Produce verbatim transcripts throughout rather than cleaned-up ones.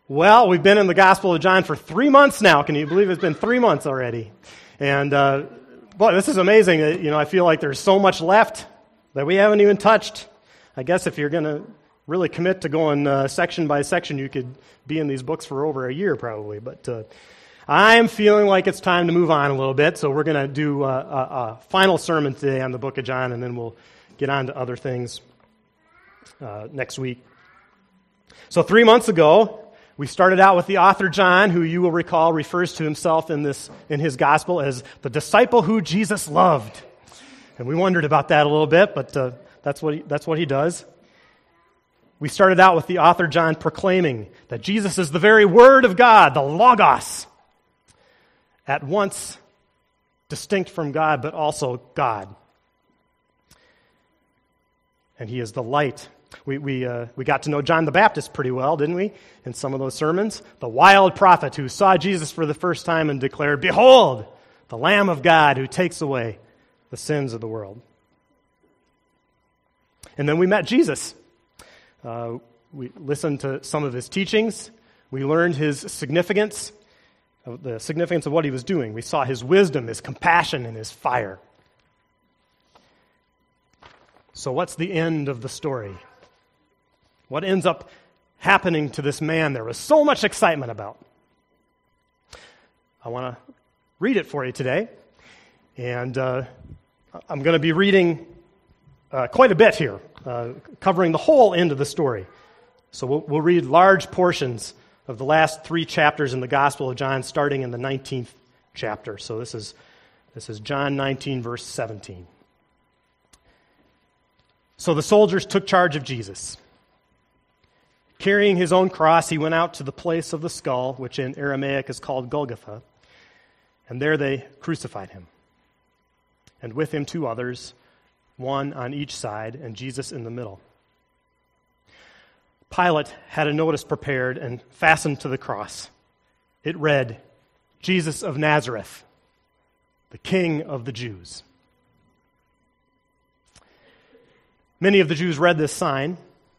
Well, we've been in the Gospel of John for three months now. Can you believe it's been three months already? And, uh, boy, this is amazing. You know, I feel like there's so much left that we haven't even touched. I guess if you're going to really commit to going uh, section by section, you could be in these books for over a year probably. But uh, I'm feeling like it's time to move on a little bit, so we're going to do uh, a, a final sermon today on the book of John, and then we'll get on to other things uh, next week. So three months ago, we started out with the author John, who you will recall refers to himself in this in his gospel as the disciple who Jesus loved. And we wondered about that a little bit, but uh, that's what he, that's what he does. We started out with the author John proclaiming that Jesus is the very Word of God, the Logos, at once distinct from God, but also God. And he is the light. We we uh, we got to know John the Baptist pretty well, didn't we, in some of those sermons? The wild prophet who saw Jesus for the first time and declared, "Behold, the Lamb of God who takes away the sins of the world." And then we met Jesus. Uh, we listened to some of his teachings. We learned his significance, the significance of what he was doing. We saw his wisdom, his compassion, and his fire. So what's the end of the story? What ends up happening to this man there was so much excitement about? I want to read it for you today. And uh, I'm going to be reading uh, quite a bit here, uh, covering the whole end of the story. So we'll, we'll read large portions of the last three chapters in the Gospel of John, starting in the nineteenth chapter. So this is this is John nineteen, verse seventeen. So the soldiers took charge of Jesus. Carrying his own cross, he went out to the place of the skull, which in Aramaic is called Golgotha, and there they crucified him. And with him two others, one on each side, and Jesus in the middle. Pilate had a notice prepared and fastened to the cross. It read, "Jesus of Nazareth, the King of the Jews." Many of the Jews read this sign,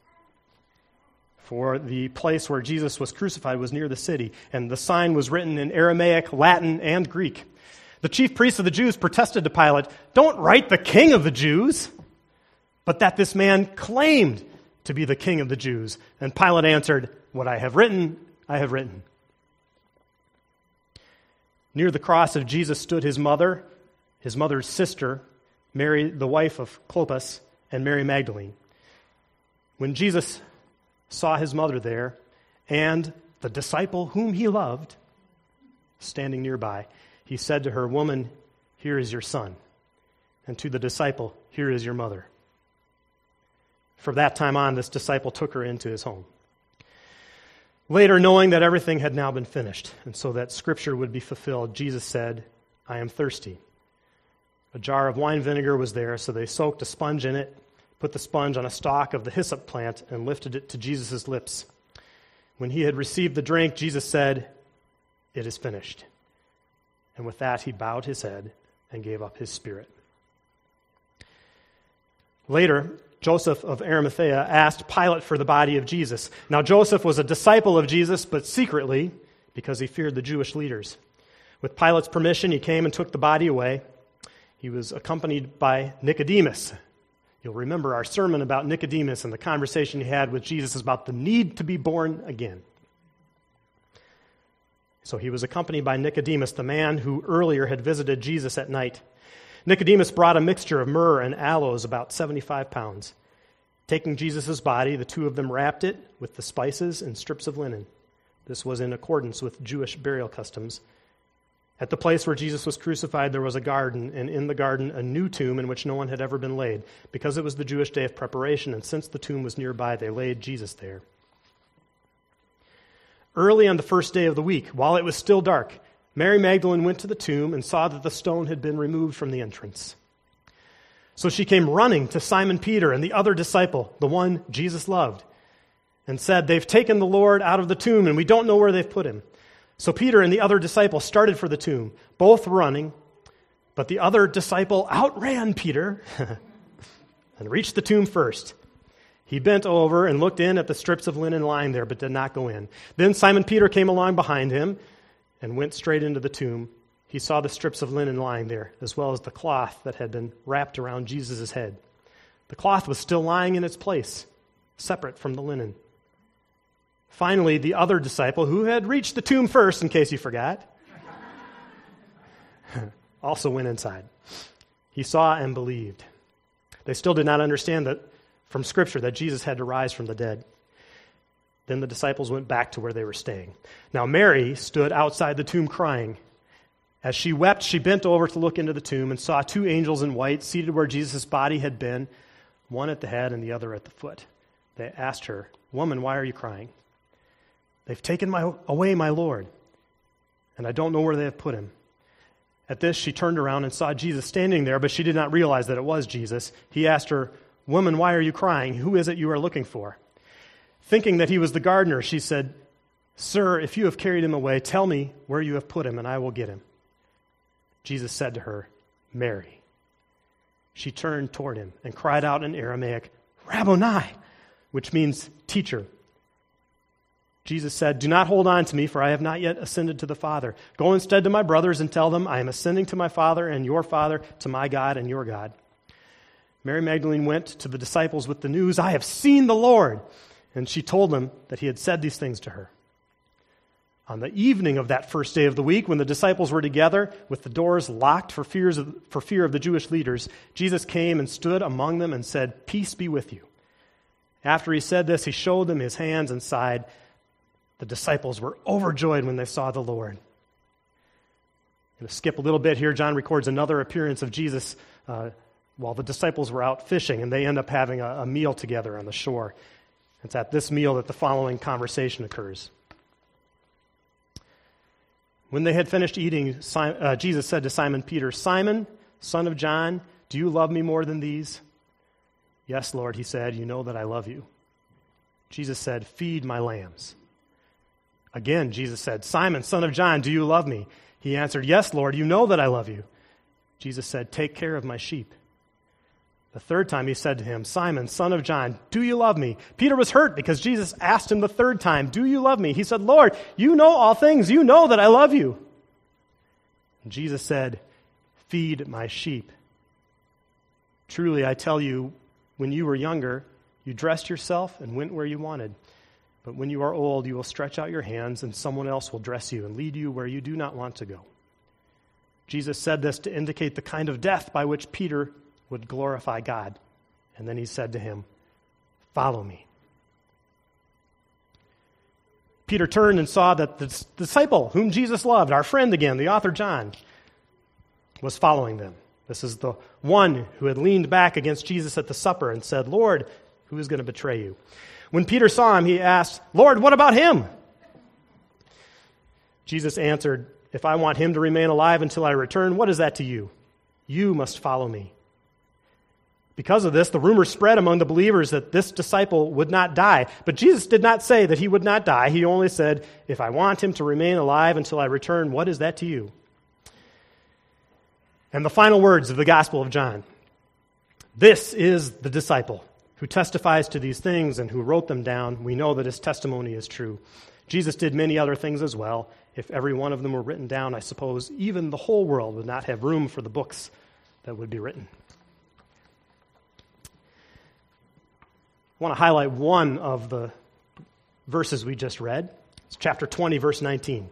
for the place where Jesus was crucified was near the city, and the sign was written in Aramaic, Latin, and Greek. The chief priests of the Jews protested to Pilate, "Don't write the King of the Jews," but that this man claimed to be the King of the Jews. And Pilate answered, "What I have written, I have written." Near the cross of Jesus stood his mother, his mother's sister, Mary, the wife of Clopas, and Mary Magdalene. When Jesus saw his mother there and the disciple whom he loved standing nearby, he said to her, "Woman, here is your son." And to the disciple, "Here is your mother." From that time on, this disciple took her into his home. Later, knowing that everything had now been finished, and so that Scripture would be fulfilled, Jesus said, "I am thirsty." A jar of wine vinegar was there, so they soaked a sponge in it, put the sponge on a stalk of the hyssop plant, and lifted it to Jesus' lips. When he had received the drink, Jesus said, "It is finished." And with that, he bowed his head and gave up his spirit. Later, Joseph of Arimathea asked Pilate for the body of Jesus. Now, Joseph was a disciple of Jesus, but secretly, because he feared the Jewish leaders. With Pilate's permission, he came and took the body away. He was accompanied by Nicodemus. You'll remember our sermon about Nicodemus and the conversation he had with Jesus about the need to be born again. So he was accompanied by Nicodemus, the man who earlier had visited Jesus at night. Nicodemus brought a mixture of myrrh and aloes, about seventy-five pounds. Taking Jesus' body, the two of them wrapped it with the spices and strips of linen. This was in accordance with Jewish burial customs. At the place where Jesus was crucified, there was a garden, and in the garden a new tomb in which no one had ever been laid, because it was the Jewish day of preparation, and since the tomb was nearby, they laid Jesus there. Early on the first day of the week, while it was still dark, Mary Magdalene went to the tomb and saw that the stone had been removed from the entrance. So she came running to Simon Peter and the other disciple, the one Jesus loved, and said, "They've taken the Lord out of the tomb, and we don't know where they've put him." So Peter and the other disciple started for the tomb, both running, but the other disciple outran Peter and reached the tomb first. He bent over and looked in at the strips of linen lying there, but did not go in. Then Simon Peter came along behind him and went straight into the tomb. He saw the strips of linen lying there, as well as the cloth that had been wrapped around Jesus' head. The cloth was still lying in its place, separate from the linen. Finally, the other disciple, who had reached the tomb first, in case you forgot, also went inside. He saw and believed. They still did not understand that from Scripture that Jesus had to rise from the dead. Then the disciples went back to where they were staying. Now Mary stood outside the tomb crying. As she wept, she bent over to look into the tomb and saw two angels in white seated where Jesus' body had been, one at the head and the other at the foot. They asked her, "Woman, why are you crying?" "They've taken my, away my Lord, and I don't know where they have put him." At this, she turned around and saw Jesus standing there, but she did not realize that it was Jesus. He asked her, "Woman, why are you crying? Who is it you are looking for?" Thinking that he was the gardener, she said, "Sir, if you have carried him away, tell me where you have put him, and I will get him." Jesus said to her, "Mary." She turned toward him and cried out in Aramaic, "Rabboni," which means teacher. Jesus said, "Do not hold on to me, for I have not yet ascended to the Father. Go instead to my brothers and tell them, I am ascending to my Father and your Father, to my God and your God." Mary Magdalene went to the disciples with the news, "I have seen the Lord." And she told them that he had said these things to her. On the evening of that first day of the week, when the disciples were together with the doors locked for, fears of, for fear of the Jewish leaders, Jesus came and stood among them and said, "Peace be with you." After he said this, he showed them his hands and side. The disciples were overjoyed when they saw the Lord. I'm going to skip a little bit here. John records another appearance of Jesus uh, while the disciples were out fishing, and they end up having a, a meal together on the shore. It's at this meal that the following conversation occurs. When they had finished eating, uh, Jesus said to Simon Peter, "Simon, son of John, do you love me more than these?" "Yes, Lord," he said, "you know that I love you." Jesus said, "Feed my lambs." Again, Jesus said, "Simon, son of John, do you love me?" He answered, "Yes, Lord, you know that I love you." Jesus said, "Take care of my sheep." The third time he said to him, "Simon, son of John, do you love me?" Peter was hurt because Jesus asked him the third time, "Do you love me?" He said, "Lord, you know all things. You know that I love you." And Jesus said, "Feed my sheep. Truly, I tell you, when you were younger, you dressed yourself and went where you wanted. But when you are old, you will stretch out your hands, and someone else will dress you and lead you where you do not want to go." Jesus said this to indicate the kind of death by which Peter would glorify God. And then he said to him, "Follow me." Peter turned and saw that the disciple whom Jesus loved, our friend again, the author John, was following them. This is the one who had leaned back against Jesus at the supper and said, "Lord, who is going to betray you?" When Peter saw him, he asked, "Lord, what about him?" Jesus answered, "If I want him to remain alive until I return, what is that to you? You must follow me." Because of this, the rumor spread among the believers that this disciple would not die. But Jesus did not say that he would not die. He only said, "If I want him to remain alive until I return, what is that to you?" And the final words of the Gospel of John. This is the disciple who testifies to these things and who wrote them down. We know that his testimony is true. Jesus did many other things as well. If every one of them were written down, I suppose even the whole world would not have room for the books that would be written. I want to highlight one of the verses we just read. It's chapter twenty, verse nineteen.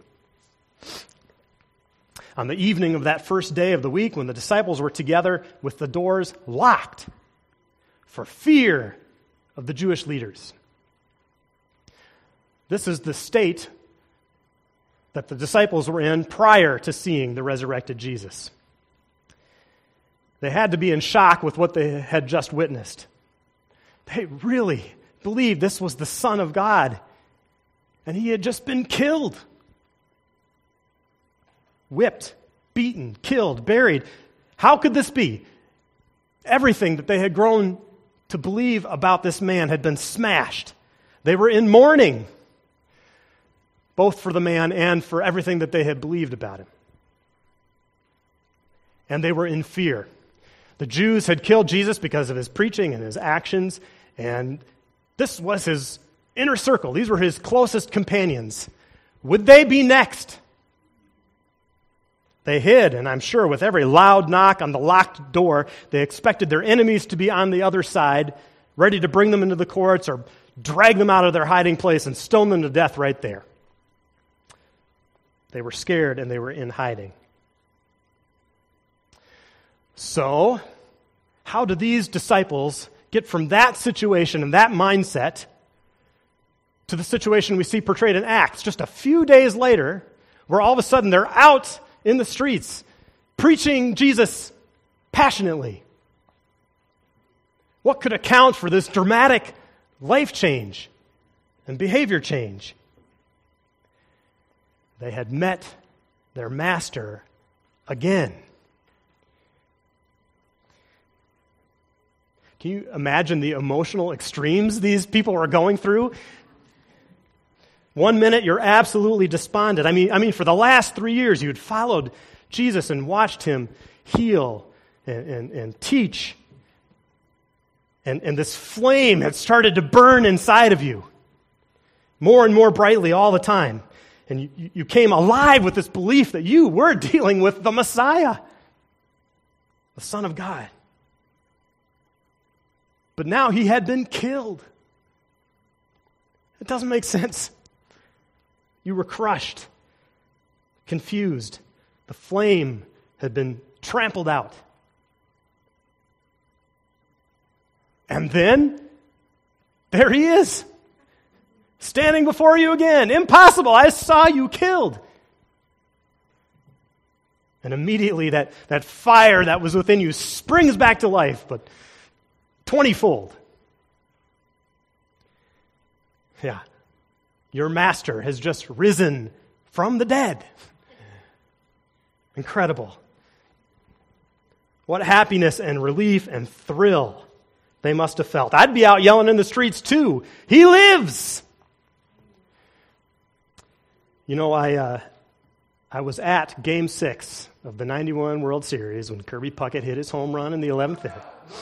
On the evening of that first day of the week, when the disciples were together with the doors locked for fear of the Jewish leaders. This is the state that the disciples were in prior to seeing the resurrected Jesus. They had to be in shock with what they had just witnessed. They really believed this was the Son of God, and he had just been killed. Whipped, beaten, killed, buried. How could this be? Everything that they had grown to believe about this man had been smashed. They were in mourning, both for the man and for everything that they had believed about him. And they were in fear. The Jews had killed Jesus because of his preaching and his actions, and This was his inner circle. These were his closest companions. Would they be next? They hid, and I'm sure with every loud knock on the locked door, they expected their enemies to be on the other side, ready to bring them into the courts or drag them out of their hiding place and stone them to death right there. They were scared and they were in hiding. So, how do these disciples get from that situation and that mindset to the situation we see portrayed in Acts just a few days later, where all of a sudden they're out in the streets preaching Jesus passionately? What could account for this dramatic life change and behavior change? They had met their master again. Can you imagine the emotional extremes these people were going through? One minute you're absolutely despondent. I mean, I mean, for the last three years you'd followed Jesus and watched him heal and, and, and teach. And, and this flame had started to burn inside of you more and more brightly all the time. And you, you came alive with this belief that you were dealing with the Messiah, the Son of God. But now he had been killed. It doesn't make sense. You were crushed, confused. The flame had been trampled out. And then, there he is, standing before you again. Impossible, I saw you killed. And immediately that, that fire that was within you springs back to life, but twenty-fold. Yeah. Your master has just risen from the dead. Incredible. What happiness and relief and thrill they must have felt. I'd be out yelling in the streets too. He lives! You know, I uh, I was at Game six of the ninety-one World Series when Kirby Puckett hit his home run in the eleventh inning.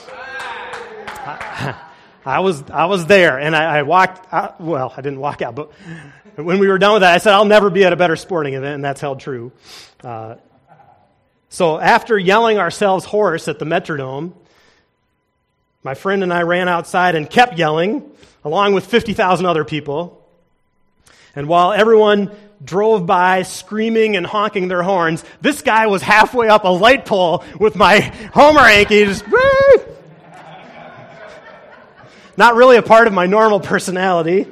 I, I was I was there, and I, I walked out. Well, I didn't walk out, but when we were done with that, I said, I'll never be at a better sporting event, and that's held true. Uh, so after yelling ourselves hoarse at the Metrodome, my friend and I ran outside and kept yelling, along with fifty thousand other people. And while everyone drove by screaming and honking their horns, this guy was halfway up a light pole with my Homer hanky, just, woo! Not really a part of my normal personality.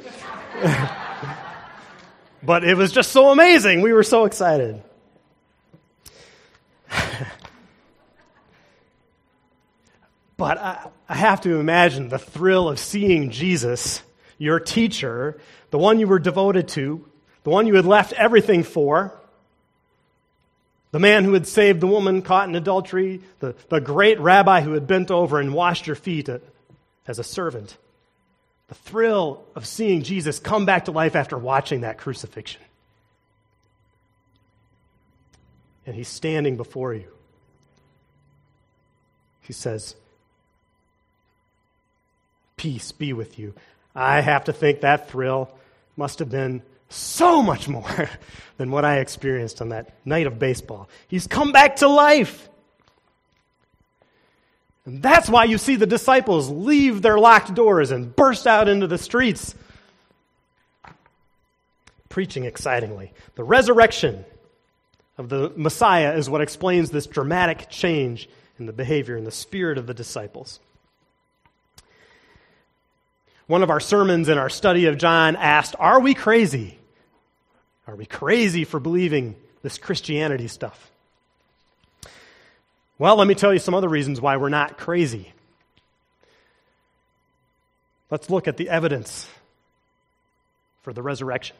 But it was just so amazing. We were so excited. But I, I have to imagine the thrill of seeing Jesus, your teacher, the one you were devoted to, the one you had left everything for, the man who had saved the woman caught in adultery, the, the great rabbi who had bent over and washed your feet as a servant. The thrill of seeing Jesus come back to life after watching that crucifixion. And he's standing before you. He says, "Peace be with you." I have to think that thrill must have been so much more than what I experienced on that night of baseball. He's come back to life. And that's why you see the disciples leave their locked doors and burst out into the streets, preaching excitingly. The resurrection of the Messiah is what explains this dramatic change in the behavior and the spirit of the disciples. One of our sermons in our study of John asked, are we crazy? Are we crazy for believing this Christianity stuff? Well, let me tell you some other reasons why we're not crazy. Let's look at the evidence for the resurrection.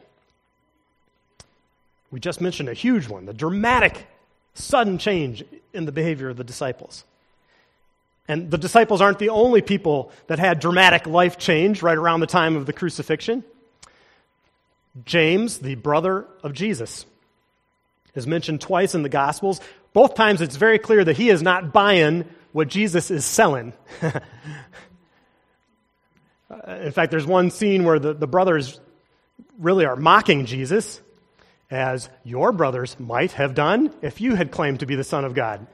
We just mentioned a huge one, the dramatic, sudden change in the behavior of the disciples. And the disciples aren't the only people that had dramatic life change right around the time of the crucifixion. James, the brother of Jesus, is mentioned twice in the Gospels. Both times it's very clear that he is not buying what Jesus is selling. Uh, in fact, there's one scene where the, the brothers really are mocking Jesus, as your brothers might have done if you had claimed to be the Son of God.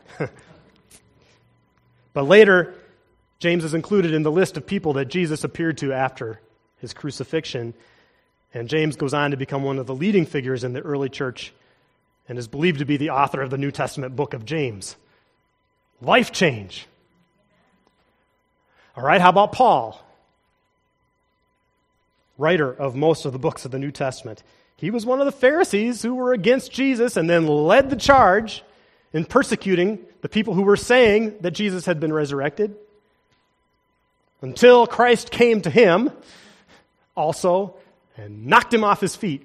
But later, James is included in the list of people that Jesus appeared to after his crucifixion. And James goes on to become one of the leading figures in the early church and is believed to be the author of the New Testament book of James. Life change. All right, how about Paul? Writer of most of the books of the New Testament. He was one of the Pharisees who were against Jesus and then led the charge in persecuting the people who were saying that Jesus had been resurrected until Christ came to him also and knocked him off his feet.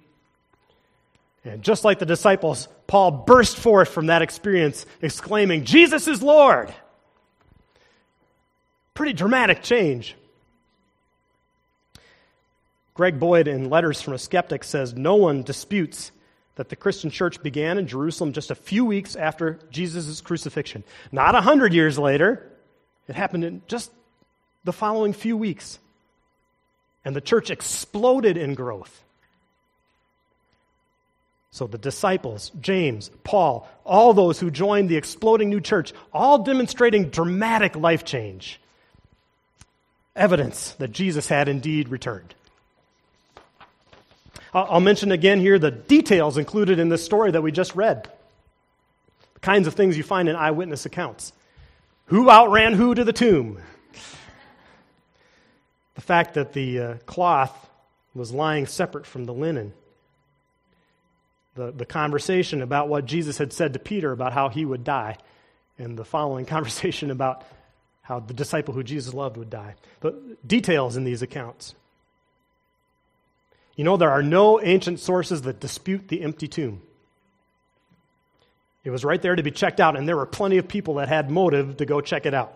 And just like the disciples, Paul burst forth from that experience exclaiming, "Jesus is Lord!" Pretty dramatic change. Greg Boyd, in Letters from a Skeptic, says, "No one disputes that the Christian church began in Jerusalem just a few weeks after Jesus' crucifixion. Not a hundred years later. It happened in just the following few weeks. And the church exploded in growth." So the disciples, James, Paul, all those who joined the exploding new church, all demonstrating dramatic life change. Evidence that Jesus had indeed returned. I'll mention again here the details included in this story that we just read. The kinds of things you find in eyewitness accounts. Who outran who to the tomb? The fact that the uh, cloth was lying separate from the linen. The, the conversation about what Jesus had said to Peter about how he would die. And the following conversation about how the disciple who Jesus loved would die. The details in these accounts. You know, there are no ancient sources that dispute the empty tomb. It was right there to be checked out, and there were plenty of people that had motive to go check it out.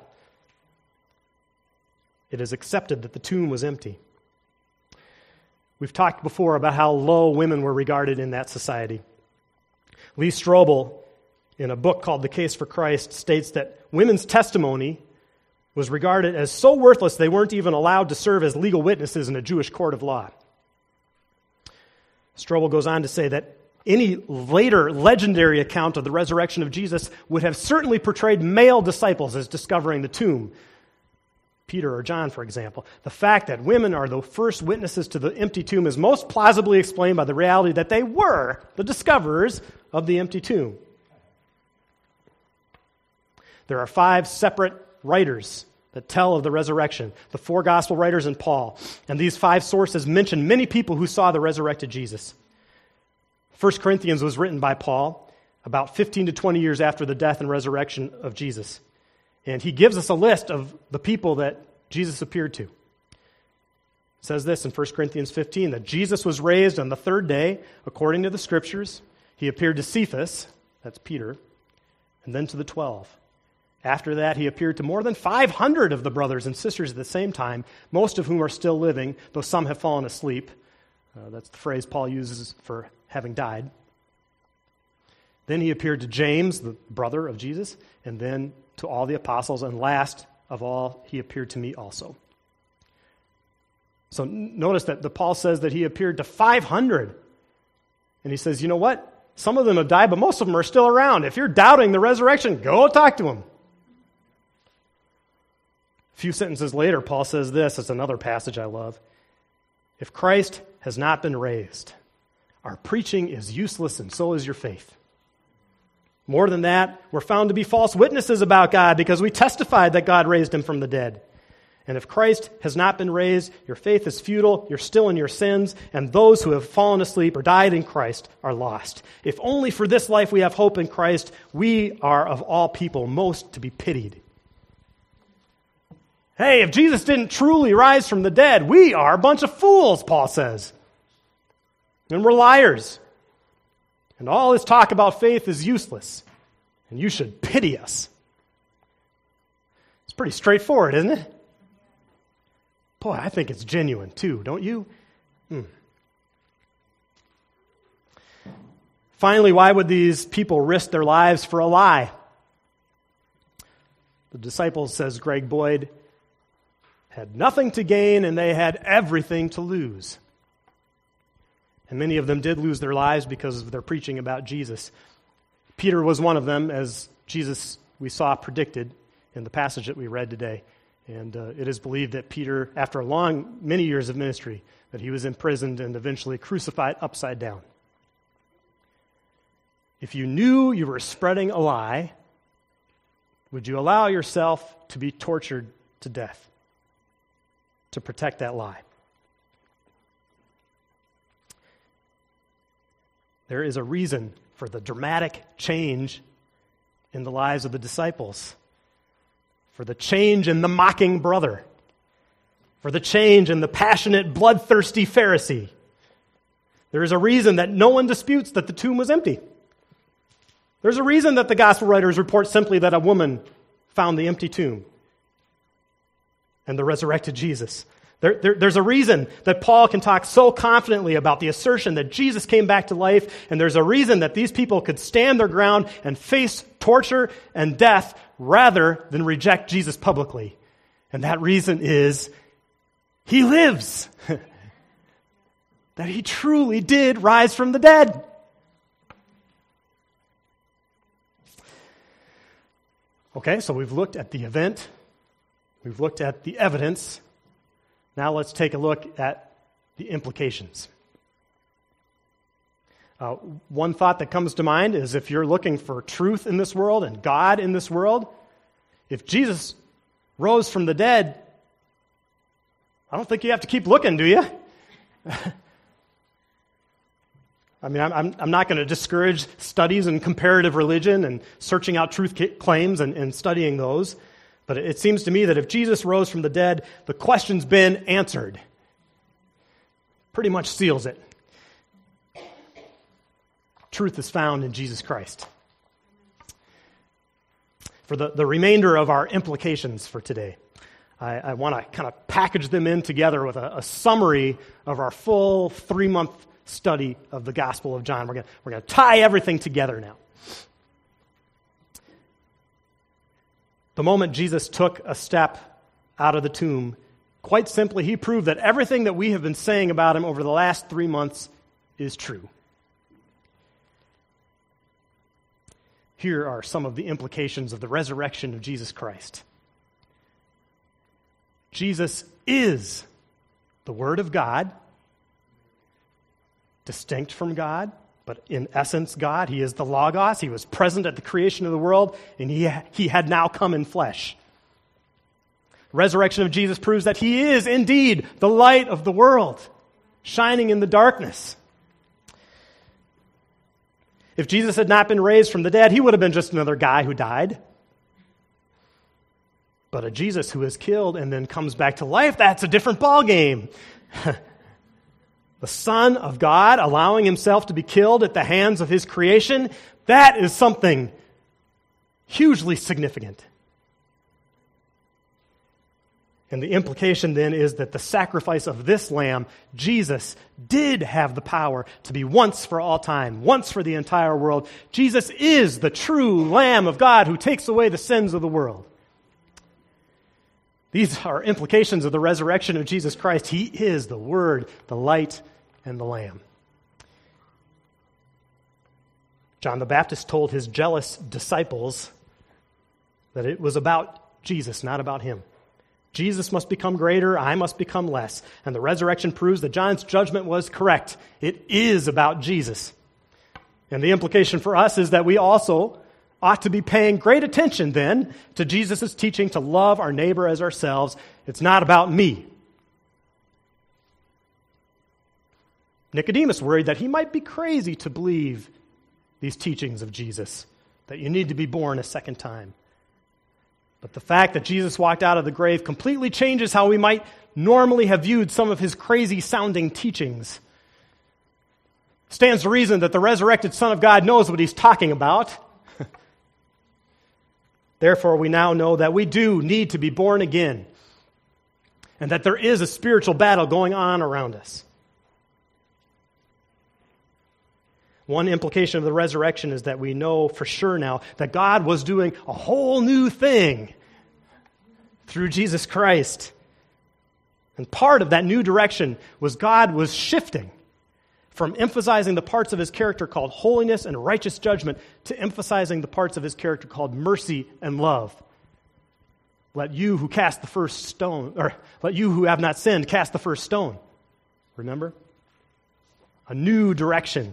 It is accepted that the tomb was empty. We've talked before about how low women were regarded in that society. Lee Strobel, in a book called The Case for Christ, states that women's testimony was regarded as so worthless they weren't even allowed to serve as legal witnesses in a Jewish court of law. Strobel goes on to say that any later legendary account of the resurrection of Jesus would have certainly portrayed male disciples as discovering the tomb. Peter or John, for example. The fact that women are the first witnesses to the empty tomb is most plausibly explained by the reality that they were the discoverers of the empty tomb. There are five separate writers that tell of the resurrection, the four gospel writers and Paul. And these five sources mention many people who saw the resurrected Jesus. First Corinthians was written by Paul about fifteen to twenty years after the death and resurrection of Jesus. And he gives us a list of the people that Jesus appeared to. It says this in First Corinthians fifteen, that Jesus was raised on the third day, according to the Scriptures. He appeared to Cephas, that's Peter, and then to the twelve. After that, he appeared to more than five hundred of the brothers and sisters at the same time, most of whom are still living, though some have fallen asleep. Uh, that's the phrase Paul uses for having died. Then he appeared to James, the brother of Jesus, and then to all the apostles, and last of all, he appeared to me also. So notice that the Paul says that he appeared to five hundred. And he says, you know what? Some of them have died, but most of them are still around. If you're doubting the resurrection, go talk to them. A few sentences later, Paul says this. It's another passage I love. If Christ has not been raised, our preaching is useless, and so is your faith. More than that, we're found to be false witnesses about God because we testified that God raised him from the dead. And if Christ has not been raised, your faith is futile, you're still in your sins, and those who have fallen asleep or died in Christ are lost. If only for this life we have hope in Christ, we are of all people most to be pitied. Hey, if Jesus didn't truly rise from the dead, we are a bunch of fools, Paul says. And we're liars. And all this talk about faith is useless. And you should pity us. It's pretty straightforward, isn't it? Boy, I think it's genuine too, don't you? Hmm. Finally, why would these people risk their lives for a lie? The disciples, says Greg Boyd, had nothing to gain and they had everything to lose. And many of them did lose their lives because of their preaching about Jesus. Peter was one of them, as Jesus, we saw, predicted in the passage that we read today. And uh, it is believed that Peter, after a long, many years of ministry, that he was imprisoned and eventually crucified upside down. If you knew you were spreading a lie, would you allow yourself to be tortured to death to protect that lie? There is a reason for the dramatic change in the lives of the disciples, for the change in the mocking brother, for the change in the passionate, bloodthirsty Pharisee. There is a reason that no one disputes that the tomb was empty. There's a reason that the gospel writers report simply that a woman found the empty tomb and the resurrected Jesus. There, there, there's a reason that Paul can talk so confidently about the assertion that Jesus came back to life, and there's a reason that these people could stand their ground and face torture and death rather than reject Jesus publicly. And that reason is he lives. That he truly did rise from the dead. Okay, so we've looked at the event. We've looked at the evidence. Now let's take a look at the implications. Uh, one thought that comes to mind is if you're looking for truth in this world and God in this world, if Jesus rose from the dead, I don't think you have to keep looking, do you? I mean, I'm, I'm not going to discourage studies in comparative religion and searching out truth claims and, and studying those. But it seems to me that if Jesus rose from the dead, the question's been answered. Pretty much seals it. Truth is found in Jesus Christ. For the, the remainder of our implications for today, I, I want to kind of package them in together with a, a summary of our full three-month study of the Gospel of John. We're going we're going to tie everything together now. The moment Jesus took a step out of the tomb, quite simply, he proved that everything that we have been saying about him over the last three months is true. Here are some of the implications of the resurrection of Jesus Christ. Jesus is the Word of God, distinct from God, but in essence God. He is the Logos. He was present at the creation of the world, and he, he had now come in flesh. The resurrection of Jesus proves that he is indeed the light of the world, shining in the darkness. If Jesus had not been raised from the dead, he would have been just another guy who died. But a Jesus who is killed and then comes back to life, that's a different ballgame. The Son of God allowing himself to be killed at the hands of his creation, that is something hugely significant. And the implication then is that the sacrifice of this lamb, Jesus, did have the power to be once for all time, once for the entire world. Jesus is the true Lamb of God who takes away the sins of the world. These are implications of the resurrection of Jesus Christ. He is the Word, the light, and the Lamb. John the Baptist told his jealous disciples that it was about Jesus, not about him. Jesus must become greater, I must become less. And the resurrection proves that John's judgment was correct. It is about Jesus. And the implication for us is that we also ought to be paying great attention then to Jesus' teaching to love our neighbor as ourselves. It's not about me. Nicodemus worried that he might be crazy to believe these teachings of Jesus, that you need to be born a second time. But the fact that Jesus walked out of the grave completely changes how we might normally have viewed some of his crazy-sounding teachings. Stands to reason that the resurrected Son of God knows what he's talking about. Therefore, we now know that we do need to be born again, and that there is a spiritual battle going on around us. One implication of the resurrection is that we know for sure now that God was doing a whole new thing through Jesus Christ. And part of that new direction was God was shifting from emphasizing the parts of his character called holiness and righteous judgment to emphasizing the parts of his character called mercy and love. Let you who cast the first stone, or let you who have not sinned cast the first stone. Remember? A new direction.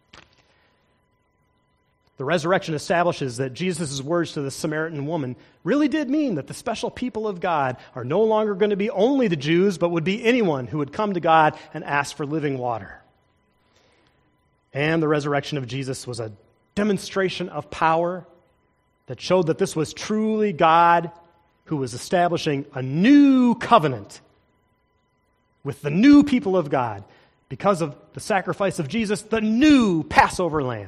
The resurrection establishes that Jesus' words to the Samaritan woman really did mean that the special people of God are no longer going to be only the Jews, but would be anyone who would come to God and ask for living water. And the resurrection of Jesus was a demonstration of power that showed that this was truly God who was establishing a new covenant with the new people of God because of the sacrifice of Jesus, the new Passover lamb.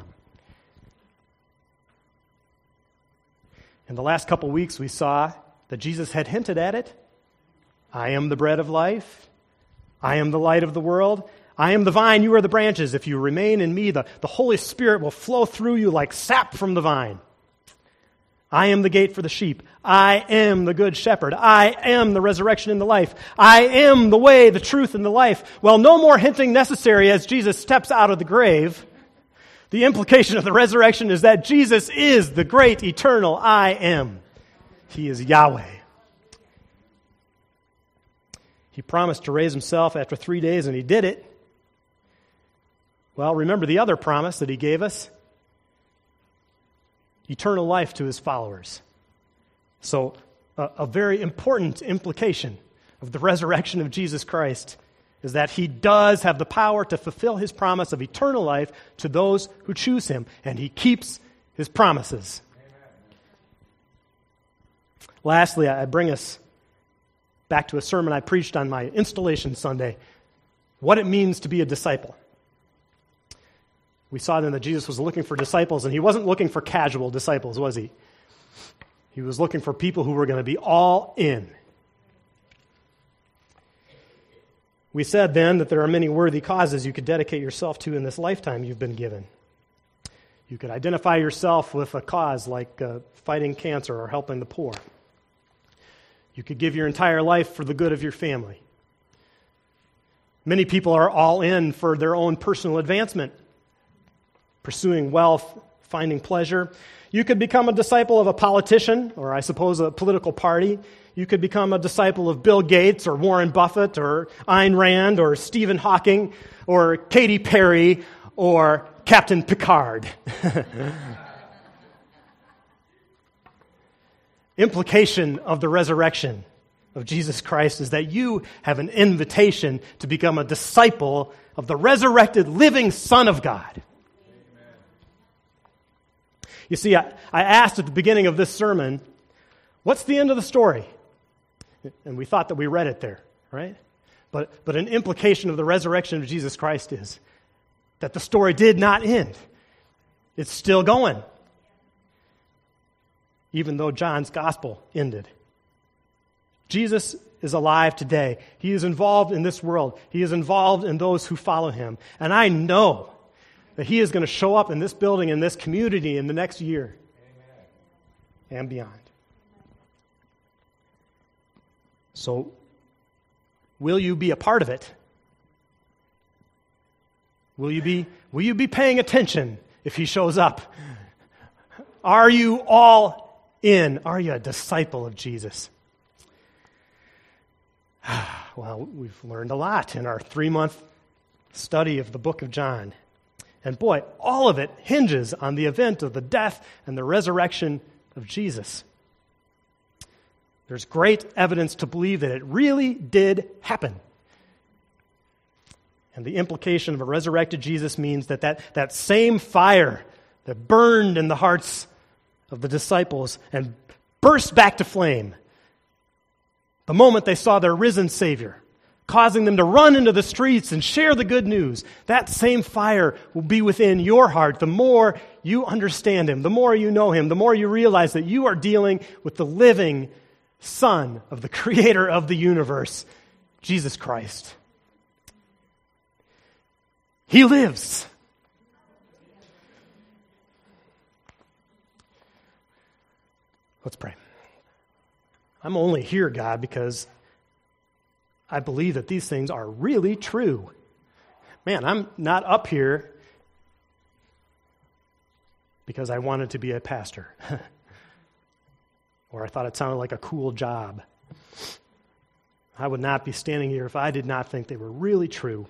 In the last couple weeks, we saw that Jesus had hinted at it. I am the bread of life. I am the light of the world. I am the vine, you are the branches. If you remain in me, the, the Holy Spirit will flow through you like sap from the vine. I am the gate for the sheep. I am the good shepherd. I am the resurrection and the life. I am the way, the truth, and the life. Well, no more hinting necessary as Jesus steps out of the grave. The implication of the resurrection is that Jesus is the great eternal I am. He is Yahweh. He promised to raise himself after three days, and he did it. Well, remember the other promise that he gave us? Eternal life to his followers. So, a, a very important implication of the resurrection of Jesus Christ is that he does have the power to fulfill his promise of eternal life to those who choose him, and he keeps his promises. Amen. Lastly, I bring us back to a sermon I preached on my installation Sunday, what it means to be a disciple. We saw then that Jesus was looking for disciples, and he wasn't looking for casual disciples, was he? He was looking for people who were going to be all in. We said then that there are many worthy causes you could dedicate yourself to in this lifetime you've been given. You could identify yourself with a cause like uh, fighting cancer or helping the poor. You could give your entire life for the good of your family. Many people are all in for their own personal advancement, pursuing wealth, finding pleasure. You could become a disciple of a politician, or I suppose a political party. You could become a disciple of Bill Gates or Warren Buffett or Ayn Rand or Stephen Hawking or Katy Perry or Captain Picard. Implication of the resurrection of Jesus Christ is that you have an invitation to become a disciple of the resurrected living Son of God. You see, I, I asked at the beginning of this sermon, what's the end of the story? And we thought that we read it there, right? But, but an implication of the resurrection of Jesus Christ is that the story did not end. It's still going, even though John's gospel ended. Jesus is alive today. He is involved in this world. He is involved in those who follow him. And I know that he is going to show up in this building, in this community in the next year. Amen. And beyond. So, will you be a part of it? Will you be, will you be paying attention if he shows up? Are you all in? Are you a disciple of Jesus? Well, we've learned a lot in our three-month study of the book of John. And boy, all of it hinges on the event of the death and the resurrection of Jesus. There's great evidence to believe that it really did happen. And the implication of a resurrected Jesus means that that, that same fire that burned in the hearts of the disciples and burst back to flame the moment they saw their risen Savior, causing them to run into the streets and share the good news, that same fire will be within your heart the more you understand him, the more you know him, the more you realize that you are dealing with the living Son of the Creator of the universe, Jesus Christ. He lives. Let's pray. I'm only here, God, because I believe that these things are really true. Man, I'm not up here because I wanted to be a pastor or I thought it sounded like a cool job. I would not be standing here if I did not think they were really true.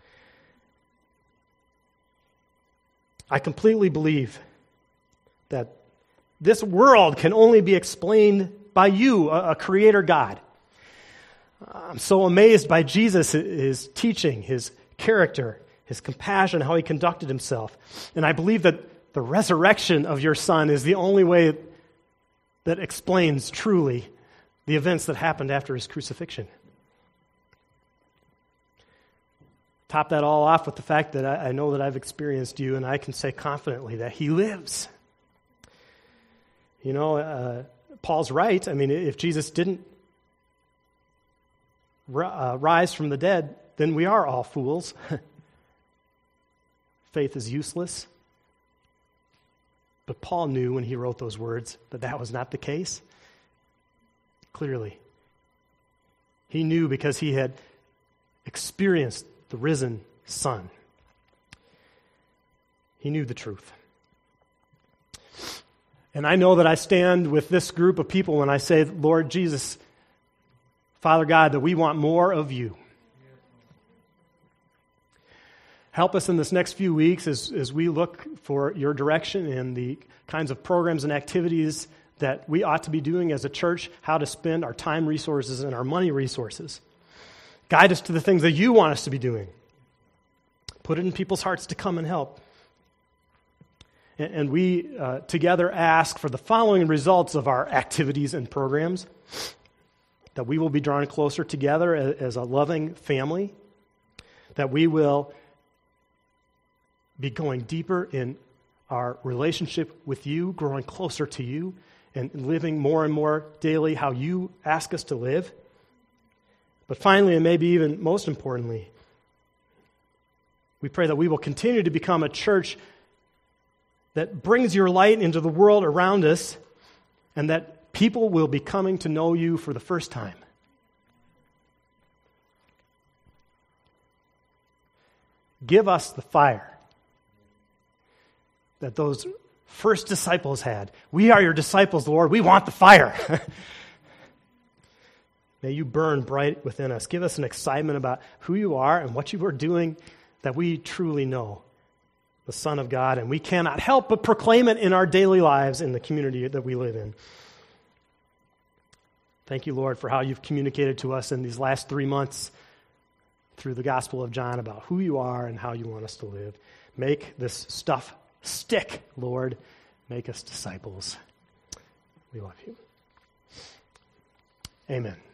I completely believe that this world can only be explained by you, a, a creator God. I'm so amazed by Jesus, his teaching, his character, his compassion, how he conducted himself. And I believe that the resurrection of your son is the only way that explains truly the events that happened after his crucifixion. Top that all off with the fact that I, I know that I've experienced you, and I can say confidently that he lives. You know, uh, Paul's right. I mean, if Jesus didn't uh, rise from the dead, then we are all fools. Faith is useless. But Paul knew when he wrote those words that that was not the case. Clearly. He knew because he had experienced the risen Son. He knew the truth. And I know that I stand with this group of people when I say, Lord Jesus, Father God, that we want more of you. Help us in this next few weeks as, as we look for your direction and the kinds of programs and activities that we ought to be doing as a church, how to spend our time resources and our money resources. Guide us to the things that you want us to be doing. Put it in people's hearts to come and help. And, and we uh, together ask for the following results of our activities and programs. That we will be drawn closer together as, as a loving family. That we will be going deeper in our relationship with you, growing closer to you, and living more and more daily how you ask us to live. But finally, and maybe even most importantly, we pray that we will continue to become a church that brings your light into the world around us, and that people will be coming to know you for the first time. Give us the fire that those first disciples had. We are your disciples, Lord. We want the fire. May you burn bright within us. Give us an excitement about who you are and what you are doing, that we truly know the Son of God, and we cannot help but proclaim it in our daily lives in the community that we live in. Thank you, Lord, for how you've communicated to us in these last three months through the Gospel of John about who you are and how you want us to live. Make this stuff stick, Lord. Make us disciples. We love you. Amen.